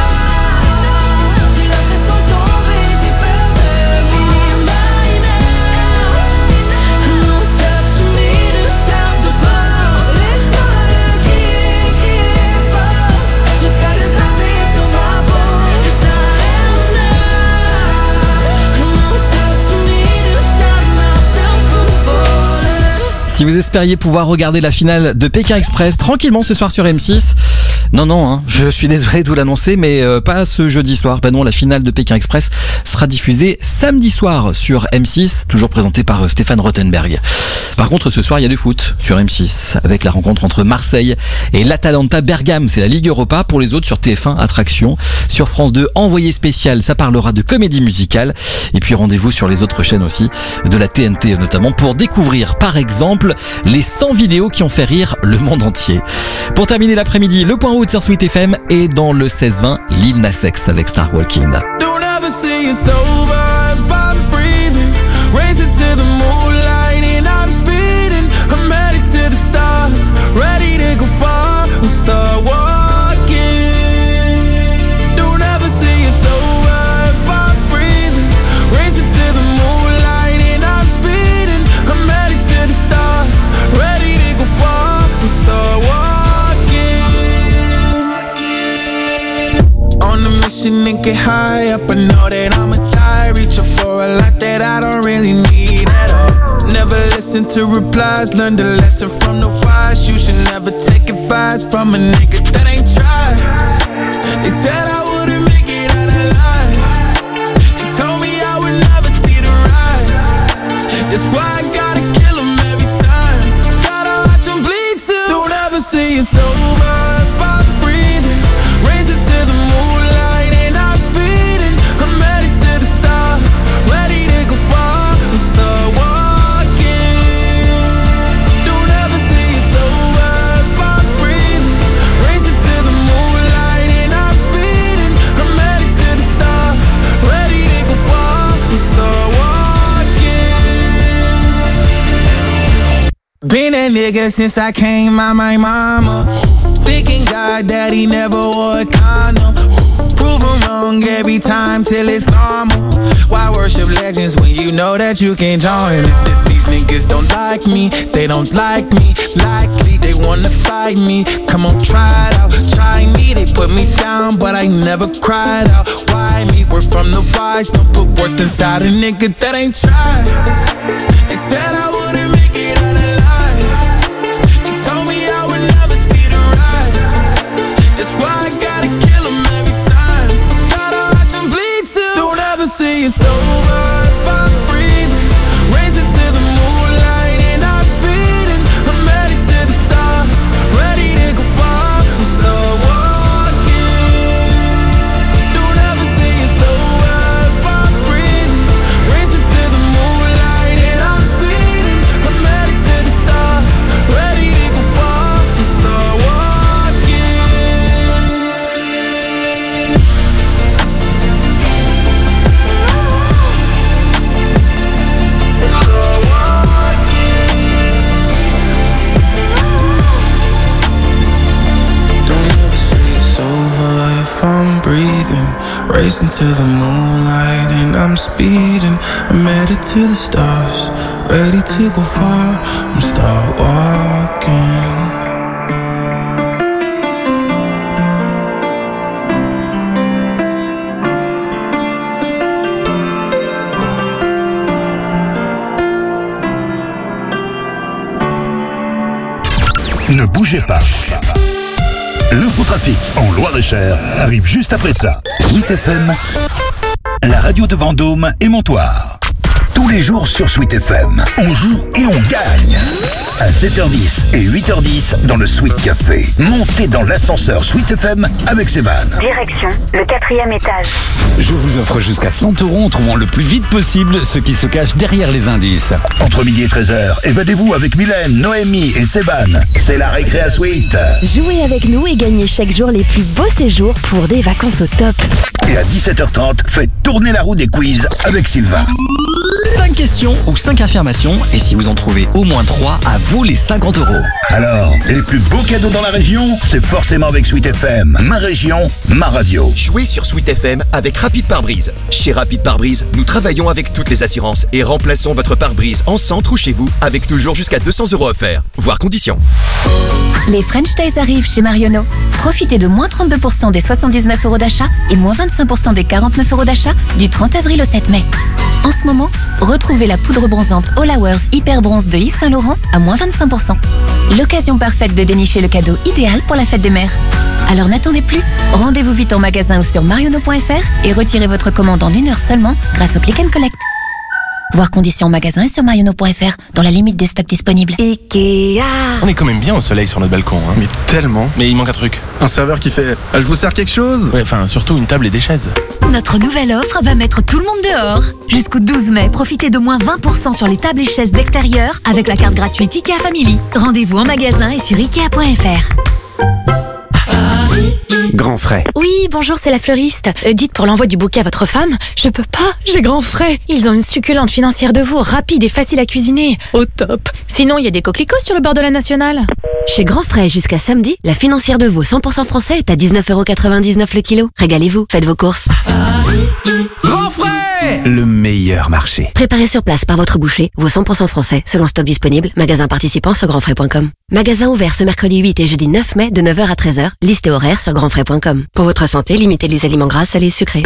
Speaker 3: J'ai l'impression de tomber, j'ai peur de mourir. Am I now? I know it's up to me to stop the fall. Laisse-moi le crier, crier fort, jusqu'à le graver sur ma peau. Yes, I am now. I know it's up to me to stop myself from falling.
Speaker 1: Si vous espériez pouvoir regarder la finale de Pékin Express tranquillement ce soir sur M six, non non, hein, je suis désolé de vous l'annoncer, mais euh, pas ce jeudi soir. Ben non, la finale de Pékin Express sera diffusée samedi soir sur M six, toujours présentée par euh, Stéphane Rothenberg. Par contre, ce soir, il y a du foot sur M six, avec la rencontre entre Marseille et l'Atalanta Bergame. C'est la Ligue Europa. Pour les autres, sur T F un, Attraction. Sur France deux, Envoyé spécial, ça parlera de comédie musicale. Et puis rendez-vous sur les autres chaînes aussi, de la T N T notamment, pour découvrir par exemple les cent vidéos qui ont fait rire le monde entier. Pour terminer l'après-midi, le point route sur Sweet F M et dans le seize vingt, Lil Nas X avec Star Walking.
Speaker 23: Don't ever say it's over if I'm breathing. Racing to the moonlight and I'm speeding. I'm headed to the stars, ready to go far and start walking. Don't ever say it's over if I'm breathing. Racing to the moonlight and I'm speeding. I'm headed to the stars, ready to go far and start walking. On a mission and get high.
Speaker 3: high up, I know that I'ma die. Reaching for a lot that I don't really need at all. Never listen to replies, learn the lesson from the wise. You should never take advice from a nigga that ain't tried. They said I wouldn't make it out alive. They told me I would never see the rise. That's why I gotta kill them every time. Gotta watch them bleed too. Don't ever say it's over if I'm breathing. Raise it to the moonlight and I'm speeding. I'm headed to the stars, ready to go far. I'm start walking. Don't ever say it's over if I'm breathing. Raise it to the moonlight and I'm speeding. I'm headed to the stars, ready to go far. I'm start walking. Been that nigga since I came out my mama. Thinking God that he never wore a condom. Prove him wrong every time till it's normal. Why worship legends when you know that you can join it? These niggas don't like me, they don't like me. Likely they wanna fight me. Come on, try it out, try me. They put me down, but I never cried out. Why me? We're from the wise. Don't put worth inside a nigga that ain't tried. They said I wouldn't make it out alive. They told me I would never see the rise. That's why I gotta kill them every time. Gotta watch them bleed too. Don't ever say it's over if I'm breathing. Raise it to the moonlight and I'm speeding. I'm headed to the stars, ready to go far. I'm start walking. Don't ever say it's over if I'm breathing. Raise it to the moonlight and I'm speeding. I'm headed to the stars, ready to go far. I'm start walking. Don't ever say it's over if I'm breathing. Racing to the moonlight and I'm speeding. I'm headed to the stars, ready to go far. I'm start walking.
Speaker 2: Ne bougez pas. L'infotrafic en Loir-et-Cher arrive juste après ça. Sweet F M, la radio de Vendôme et Montoire. Tous les jours sur Sweet F M, on joue et on gagne. À sept heures dix et huit heures dix dans le Sweet Café. Montez dans l'ascenseur Sweet F M avec Sévan.
Speaker 5: Direction le quatrième étage.
Speaker 6: Je vous offre jusqu'à cent euros en trouvant le plus vite possible ce qui se cache derrière les indices.
Speaker 2: Entre midi et treize heures, évadez-vous avec Mylène, Noémie et Sévan. C'est la récré à Sweet.
Speaker 4: Jouez avec nous et gagnez chaque jour les plus beaux séjours pour des vacances au top.
Speaker 2: Et à dix-sept heures trente, faites tourner la roue des quiz avec Sylvain.
Speaker 1: cinq questions ou cinq affirmations, et si vous en trouvez au moins trois, à vous les cinquante euros.
Speaker 2: Alors, les plus beaux cadeaux dans la région, c'est forcément avec Sweet F M. Ma région, ma radio.
Speaker 7: Jouez sur Sweet F M avec Rapide Pare-Brise. Chez Rapide Pare-Brise, nous travaillons avec toutes les assurances et remplaçons votre pare-brise en centre ou chez vous avec toujours jusqu'à deux cents euros offerts. Voir conditions.
Speaker 8: Les French Days arrivent chez Marionneau. Profitez de moins trente-deux pour cent des soixante-dix-neuf euros d'achat et moins vingt-cinq pour cent des quarante-neuf euros d'achat du trente avril au sept mai. En ce moment, retrouvez la poudre bronzante All Hours Hyper Bronze de Yves Saint Laurent à moins vingt-cinq pour cent. L'occasion parfaite de dénicher le cadeau idéal pour la fête des mères. Alors n'attendez plus, rendez-vous vite en magasin ou sur marionneau point f r et retirez votre commande en une heure seulement grâce au Click and Collect. Voir conditions en magasin et sur marionneau point f r dans la limite des stocks disponibles.
Speaker 19: Ikea. On est quand même bien au soleil sur notre balcon, hein.
Speaker 20: Mais tellement.
Speaker 19: Mais il manque un truc.
Speaker 20: Un serveur qui fait « Je vous sers quelque chose ?»
Speaker 19: Ouais, enfin, surtout une table et des chaises.
Speaker 21: Notre nouvelle offre va mettre tout le monde dehors. Jusqu'au douze mai, profitez de moins vingt pour cent sur les tables et chaises d'extérieur avec la carte gratuite Ikea Family. Rendez-vous en magasin et sur ikea point f r.
Speaker 24: Grand frais.
Speaker 25: Oui, bonjour, c'est la fleuriste. Euh, dites pour l'envoi du bouquet à votre femme. Je peux pas, j'ai grand frais. Ils ont une succulente financière de veau, rapide et facile à cuisiner. Au top. Sinon, il y a des coquelicots sur le bord de la nationale.
Speaker 11: Chez Grand Frais, jusqu'à samedi, la financière de veau cent pour cent français est à dix-neuf euros quatre-vingt-dix-neuf le kilo. Régalez-vous, faites vos courses.
Speaker 24: Grand frais, le meilleur
Speaker 9: Supermarché.
Speaker 11: Préparé sur place par votre boucher, vos cent pour cent français, selon stock disponible, magasin participant sur grandfrais point com. Magasin ouvert ce mercredi huit et jeudi neuf mai de neuf heures à treize heures, liste et horaire sur grandfrais point com. Pour votre santé, limitez les aliments gras, salés et sucrés.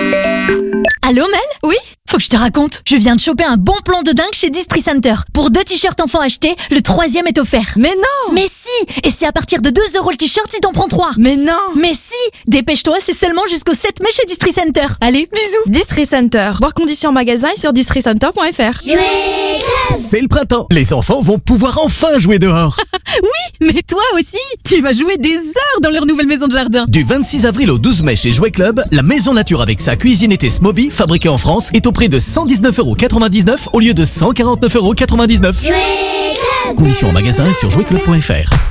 Speaker 21: Allô Mel? Oui? Faut que je te raconte, je viens de choper un bon plan de dingue chez Distri Center. Pour deux t-shirts enfants achetés, le troisième est offert. Mais non! Mais si! Et c'est à partir de deux euros le t-shirt si t'en prends trois. Mais non! Mais si! Dépêche-toi, c'est seulement jusqu'au sept mai chez Distri Center. Allez, bisous!
Speaker 12: Distri Center. Voir conditions en magasin et sur distri center point f r.
Speaker 13: C'est le printemps. Les enfants vont pouvoir enfin jouer dehors.
Speaker 21: Oui, mais toi aussi, tu vas jouer des heures dans leur nouvelle maison de jardin.
Speaker 13: Du vingt-six avril au douze mai chez Jouet Club, la maison nature avec sa cuisine été Smoby, fabriquée en France, est au prix de cent dix-neuf euros quatre-vingt-dix-neuf au lieu de cent quarante-neuf euros quatre-vingt-dix-neuf. Conditions en magasin et sur jouet club point f r.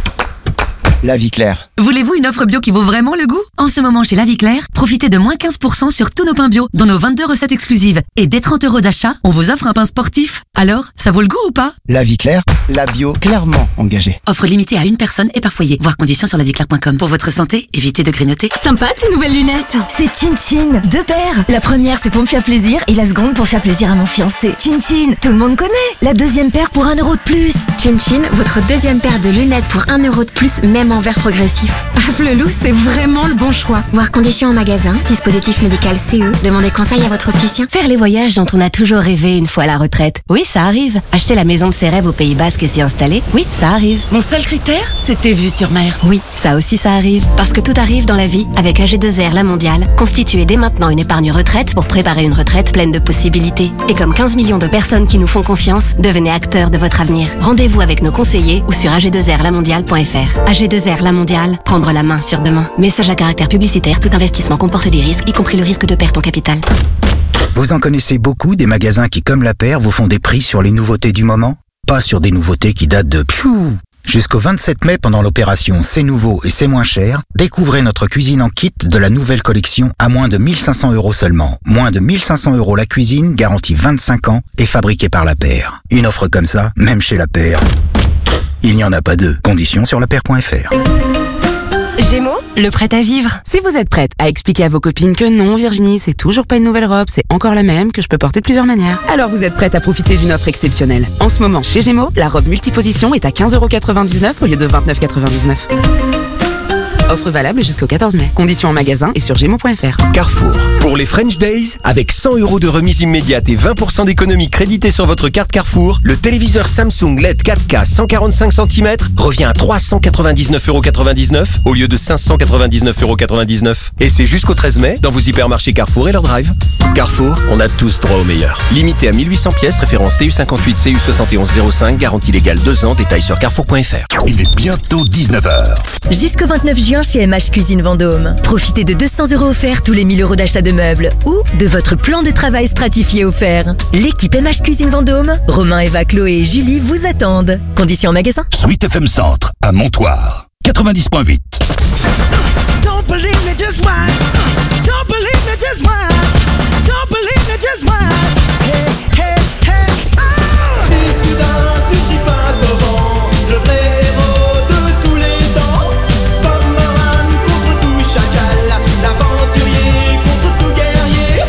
Speaker 14: La Vie Claire.
Speaker 17: Voulez-vous une offre bio qui vaut vraiment le goût? En ce moment chez La Vie Claire, profitez de moins quinze pour cent sur tous nos pains bio, dont nos vingt-deux recettes exclusives. Et dès trente euros d'achat, on vous offre un pain sportif. Alors, ça vaut le goût ou pas?
Speaker 14: La Vie Claire, la bio clairement engagée.
Speaker 17: Offre limitée à une personne et par foyer. Voir conditions sur la vie claire point com. Pour votre santé, évitez de grignoter.
Speaker 21: Sympa tes nouvelles lunettes.
Speaker 15: C'est Chin Chin, deux paires. La première c'est pour me faire plaisir et la seconde pour faire plaisir à mon fiancé. Chin Chin, tout le monde connaît. La deuxième paire pour un euro de plus.
Speaker 10: Chin Chin, votre deuxième paire de lunettes pour un euro de plus, même en verre progressif. Ah, Flelou, c'est vraiment le bon choix.
Speaker 11: Voir conditions en magasin, dispositif médical C E. Demandez conseil à votre opticien.
Speaker 15: Faire les voyages dont on a toujours rêvé une fois à la retraite. Oui, ça arrive. Acheter la maison de ses rêves au Pays Basque et s'y installer. Oui, ça arrive.
Speaker 17: Mon seul critère, c'était vue sur mer.
Speaker 15: Oui, ça aussi ça arrive.
Speaker 11: Parce que tout arrive dans la vie avec A G deux R La Mondiale. Constituez dès maintenant une épargne retraite pour préparer une retraite pleine de possibilités. Et comme quinze millions de personnes qui nous font confiance, devenez acteurs de votre avenir. Rendez-vous avec nos conseillers ou sur a g deux r la mondiale point f r. A G deux R La Mondiale, prendre la main sur demain. Message à caractère publicitaire, tout investissement comporte des risques, y compris le risque de perte en capital.
Speaker 24: Vous en connaissez beaucoup des magasins qui, comme la paire, vous font des prix sur les nouveautés du moment? Pas sur des nouveautés qui datent de... Pfiou. Jusqu'au vingt-sept mai, pendant l'opération C'est nouveau et c'est moins cher, découvrez notre cuisine en kit de la nouvelle collection à moins de mille cinq cents euros seulement. Moins de mille cinq cents euros la cuisine, garantie vingt-cinq ans et fabriquée par la paire. Une offre comme ça, même chez la paire, il n'y en a pas deux. Conditions sur la paire point f r.
Speaker 26: Gémeaux, le prêt à vivre. Si vous êtes prête à expliquer à vos copines que non, Virginie, c'est toujours pas une nouvelle robe, c'est encore la même, que je peux porter de plusieurs manières, alors vous êtes prête à profiter d'une offre exceptionnelle. En ce moment, chez Gémeaux, la robe multiposition est à quinze euros quatre-vingt-dix-neuf au lieu de vingt-neuf euros quatre-vingt-dix-neuf. Offre valable jusqu'au quatorze mai. Conditions en magasin et sur gémeaux point f r.
Speaker 9: Carrefour. Pour les French Days, avec cent euros de remise immédiate et vingt pour cent d'économie créditée sur votre carte Carrefour, le téléviseur Samsung L E D quatre K cent quarante-cinq centimètres revient à trois cent quatre-vingt-dix-neuf euros quatre-vingt-dix-neuf au lieu de cinq cent quatre-vingt-dix-neuf euros quatre-vingt-dix-neuf. Et c'est jusqu'au treize mai dans vos hypermarchés Carrefour et leur drive. Carrefour, on a tous droit au meilleur. Limité à mille huit cents pièces, référence T U cinquante-huit C U soixante et onze zéro cinq, garantie légale deux ans, détail sur carrefour point f r.
Speaker 2: Il est bientôt dix-neuf heures.
Speaker 15: Jusqu'au vingt-neuf juin chez M H Cuisine Vendôme. Profitez de deux cents euros offerts tous les mille euros d'achat de meubles ou de votre plan de travail stratifié offert. L'équipe M H Cuisine Vendôme, Romain, Eva, Chloé et Julie vous attendent. Conditions en magasin.
Speaker 2: Sweet F M Centre à Montoire, quatre-vingt-dix virgule huit.
Speaker 23: Don't believe me, just watch. Don't believe me, just watch. Don't believe me, just watch. Hey, hey, hey. Oh! C'est soudain, ce qui passe au vent, le vrai héros de tous les temps. Bomberman contre tout chacal, l'aventurier contre tout guerrier.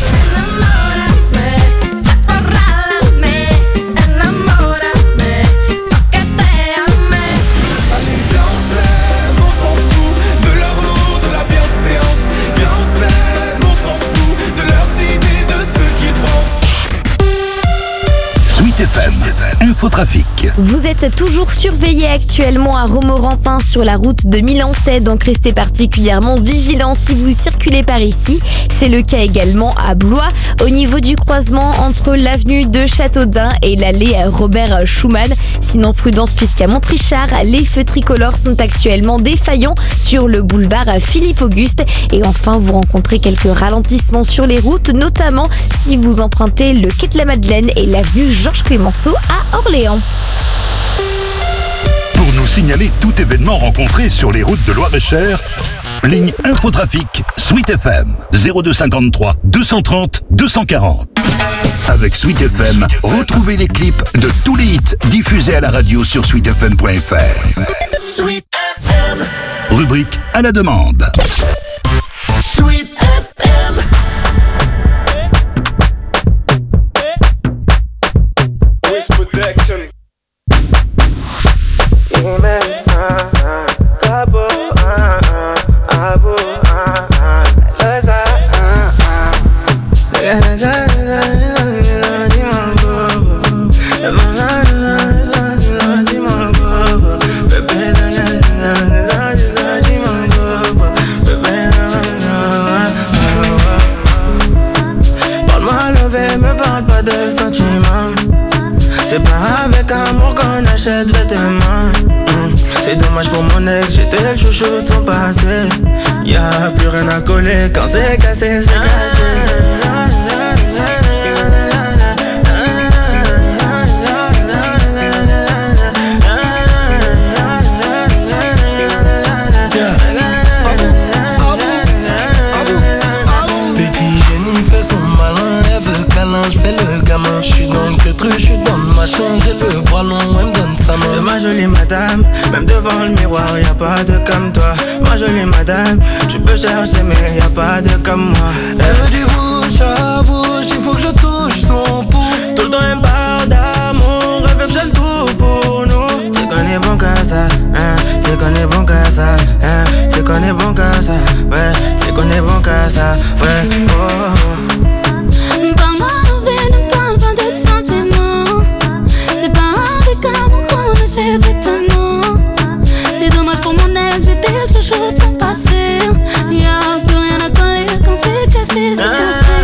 Speaker 23: Enamórame, acorrálame, enamórame, toqueteame. Allez, viens, on s'aime, on s'en fout de leur mot, de la bienséance. Viens, on s'aime, on s'en fout de leurs idées, de ce qu'ils pensent.
Speaker 2: Sweet F M, Infotrafic.
Speaker 4: Vous êtes toujours surveillé actuellement à Romorantin sur la route de Milan-Cé, donc restez particulièrement vigilants si vous circulez par ici. C'est le cas également à Blois, au niveau du croisement entre l'avenue de Châteaudun et l'allée Robert Schumann. Sinon, prudence puisqu'à Montrichard, les feux tricolores sont actuellement défaillants sur le boulevard Philippe-Auguste. Et enfin, vous rencontrez quelques ralentissements sur les routes, notamment si vous empruntez le quai de la Madeleine et l'avenue Georges Clémenceau à Orléans.
Speaker 2: Pour nous signaler tout événement rencontré sur les routes de Loir-et-Cher, ligne Infotrafic Sweet F M zéro deux cinquante-trois deux cent trente deux cent quarante. Avec Sweet F M, retrouvez les clips de tous les hits diffusés à la radio sur sweet f m point f r.
Speaker 23: Sweet F M.
Speaker 2: Rubrique à la demande.
Speaker 23: Sweet F M. C'est pas avec amour qu'on achète vêtements. mmh. C'est dommage pour mon ex, j'étais le chouchou de son passé. Y'a plus rien à coller quand c'est cassé, c'est cassé. Je fais le gamin, je suis dans le queutru, je suis dans le machin, j'ai le bras long, elle me donne sa main. C'est ma jolie madame, même devant le miroir, y'a pas de comme toi. Ma jolie madame, tu peux chercher mais y'a pas de comme moi. Elle veut du bouche à bouche, il faut que je touche son pouls. Tout le temps elle me parle d'amour, elle veut que j'ai le tout pour nous. Tu connais bon qu'à ça, hein, tu connais bon qu'à ça, hein, tu connais bon qu'à ça, ouais, tu connais bon qu'à ça, ouais, oh.
Speaker 3: Parle-moi d'envie, ne parle pas de sentiments. C'est pas avec amour qu'on achète vêtements. C'est dommage pour mon ex, j'étais le chouchou de son passé. Y'a plus rien à coller quand c'est cassé, c'est cassé.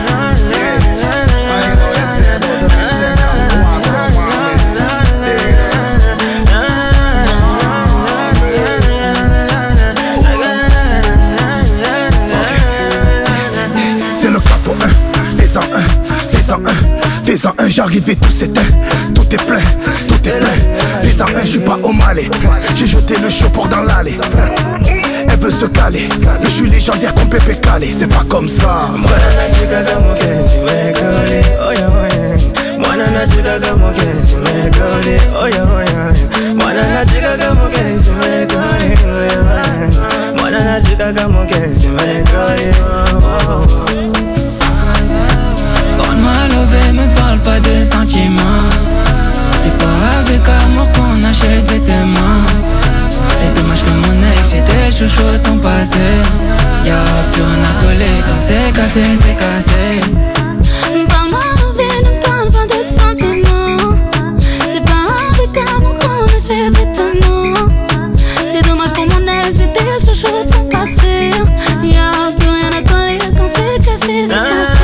Speaker 5: C'est le capot un, fais-en un, fais-en un, fais-en un, j'arrive et tout s'éteint. Tout est plein, tout est plein. Fais-en un, j'suis pas au Malais. J'ai jeté le chaud pour dans l'allée. Elle veut se caler, mais je suis légendaire comme Pépé Calé. C'est pas comme ça.
Speaker 23: Parle-moi lové, me parle pas de sentiments. C'est pas avec amour qu'on achète vêtements. C'est dommage que mon ex, j'étais le chouchou de son passé. Y'a plus rien à coller quand c'est cassé, c'est cassé.
Speaker 3: Parle-moi d'envie, ne parle pas de sentiments. C'est pas avec amour qu'on achète vêtements. C'est dommage pour mon ex, j'étais le chouchou de son passé. Y'a plus rien à coller quand c'est cassé, c'est cassé.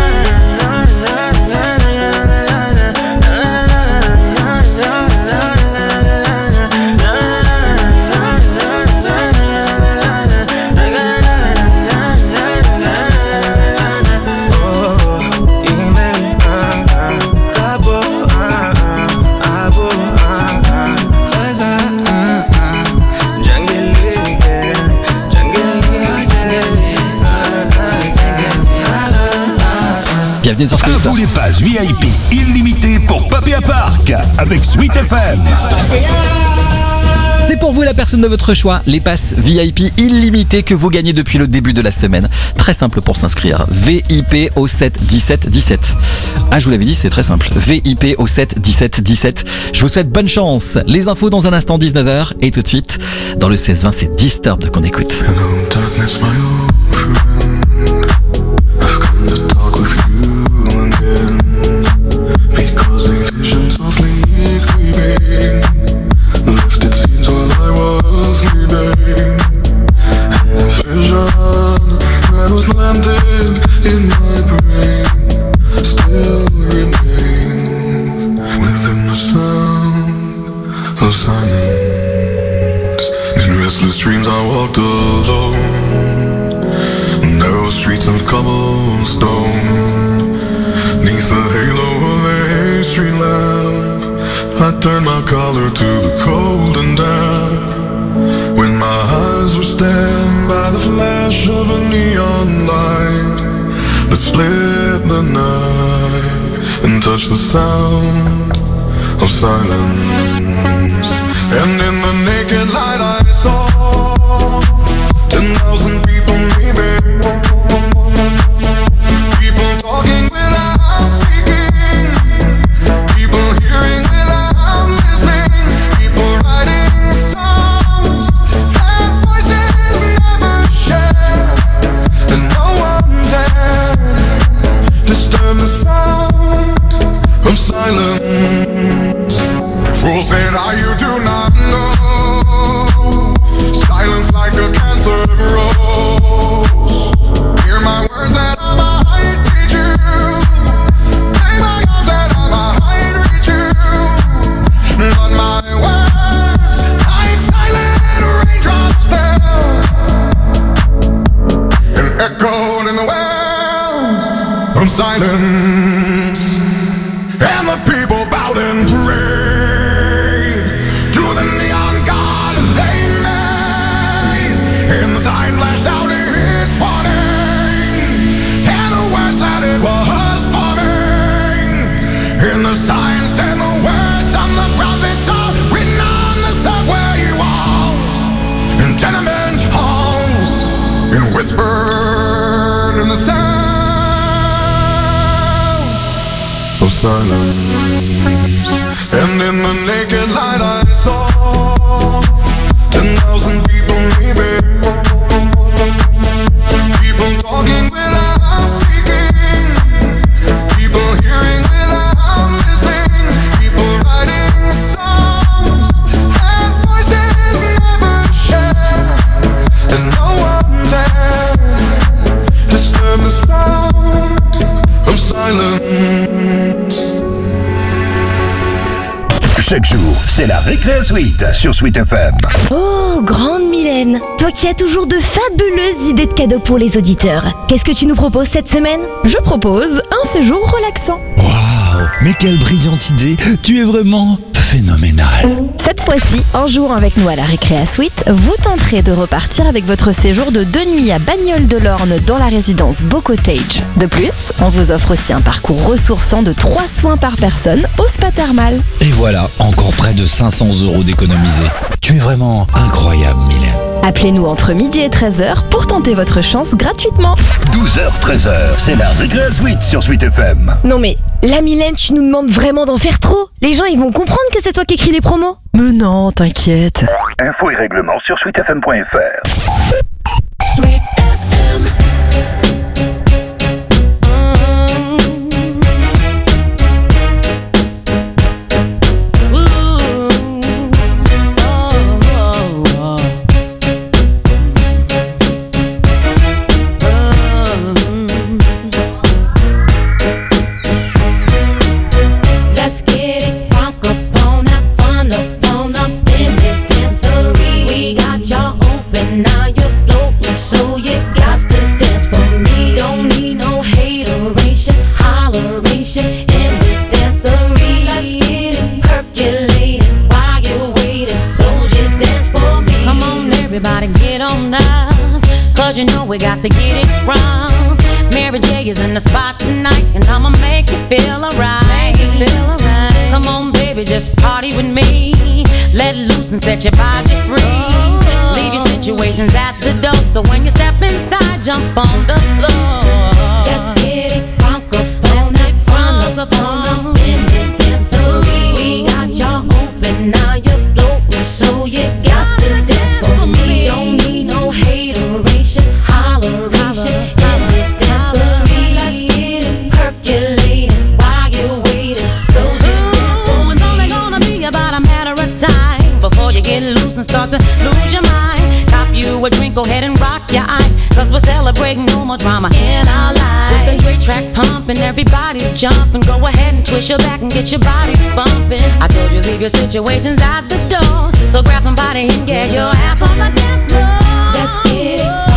Speaker 1: Bienvenue sur
Speaker 2: À vous les passes V I P illimitées pour Papéa Park avec Sweet F M.
Speaker 1: C'est pour vous la personne de votre choix, les passes V I P illimitées que vous gagnez depuis le début de la semaine. Très simple pour s'inscrire, V I P au sept dix-sept dix-sept. Ah, je vous l'avais dit, c'est très simple, V I P au sept dix-sept dix-sept. Je vous souhaite bonne chance. Les infos dans un instant, dix-neuf heures, et tout de suite, dans le seize vingt, c'est Disturbed qu'on écoute.
Speaker 6: Hello, darkness, my old friend. I've come to talk with you again, because the vision softly creeping left its scenes while I was sleeping, and the vision that was planted in my brain still remains within the sound of silence. In restless dreams I walked alone, narrow streets of cobblestone, neath the halo of a street lamp, I turned my collar to the cold and damp. When my eyes were stabbed by the flash of a neon light that split the night and touched the sound of silence. And in the naked light I saw ten thousand people maybe, people talking without speaking, people hearing without listening, people writing songs that voices never shared, and no one dared disturb silence, and the people bowed and prayed to the neon god they made. And the sign flashed out its warning, and the words that it was forming. And the sign said the words on the prophets are written on the subway walls and tenement halls, and whispered in the sound of silence. And in the naked light I saw ten thousand people maybe, people talking without speaking, people hearing without listening, people writing songs that voices never share, and no one dared disturb the sound of silence.
Speaker 2: Chaque jour, c'est la Récré Suite sur Sweet F M.
Speaker 4: Oh, grande Mylène, toi qui as toujours de fabuleuses idées de cadeaux pour les auditeurs, qu'est-ce que tu nous proposes cette semaine?
Speaker 12: Je propose un séjour relaxant.
Speaker 7: Waouh, mais quelle brillante idée! Tu es vraiment phénoménal.
Speaker 4: Cette fois-ci, en jouant avec nous à la Récréa Suite, vous tenterez de repartir avec votre séjour de deux nuits à Bagnoles-de-l'Orne dans la résidence Beau Cottage. De plus, on vous offre aussi un parcours ressourçant de trois soins par personne au spa thermal.
Speaker 7: Et voilà, encore près de cinq cents euros d'économiser. Tu es vraiment incroyable, Mylène.
Speaker 4: Appelez-nous entre midi et treize heures pour tenter votre chance gratuitement.
Speaker 2: douze heures treize heures, c'est la Récré Suite sur Sweet F M.
Speaker 4: Non mais, la Mylène, tu nous demandes vraiment d'en faire trop. Les gens, ils vont comprendre que c'est toi qui écris les promos.
Speaker 1: Mais non, t'inquiète.
Speaker 2: Infos et règlements sur sweet f m point f r.
Speaker 23: Sweet F M.
Speaker 8: Everybody get on up, cause you know we got to get it wrong. Mary J is in the spot tonight, and I'ma make you feel alright. Make you feel alright. Come on, baby, just party with me. Let loose and set your body free. Oh. Leave your situations at the door, so when you step inside, jump on the floor.
Speaker 23: Let's get it crunk up on it, crunk up on up in this dancery. We got y'all open, now you're floating, so you got to dance for me. Don't need no hateration, holleration in this dancery. Let's get it percolating while you're waiting, so just dance for me.
Speaker 8: It's only gonna be about a matter of time before you get loose and start to lose your mind. Cop you a drink, go ahead and rock your eyes, cause we're celebrating no more drama in our lives. With the great track pumping, everybody's jumping. Go ahead and twist your back and get your body bumping. I told you leave your situations at the door, so grab somebody and get your ass on the dance floor.
Speaker 23: Let's get it